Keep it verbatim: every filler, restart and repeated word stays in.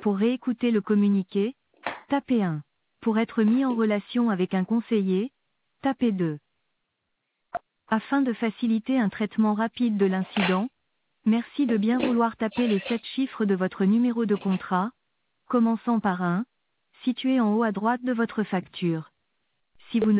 Pour réécouter le communiqué, tapez un. Pour être mis en relation avec un conseiller, tapez deux. Afin de faciliter un traitement rapide de l'incident, merci de bien vouloir taper les sept chiffres de votre numéro de contrat, commençant par un, situé en haut à droite de votre facture. Si vous ne